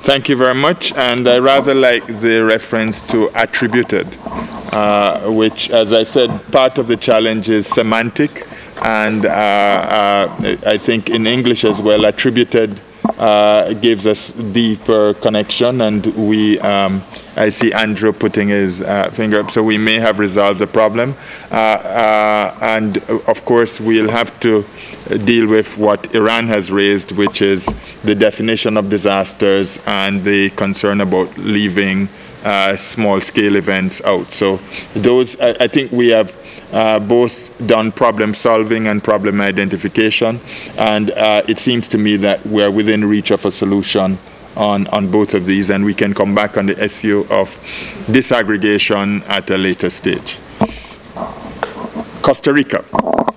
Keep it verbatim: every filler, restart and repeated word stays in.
Thank you very much, and I rather like the reference to attributed, uh, which, as I said, part of the challenge is semantic, and uh, uh, I think in English as well, attributed uh, gives us deeper connection, and we, um, I see Andrew putting his uh, finger up, so we may have resolved the problem, uh, uh, and of course we'll have to deal with what Iran has raised, which is the definition of disasters and the concern about leaving uh, small-scale events out. So those, I, I think we have uh, both done problem solving and problem identification, and uh, it seems to me that we're within reach of a solution on, on both of these, and we can come back on the issue of disaggregation at a later stage. Costa Rica.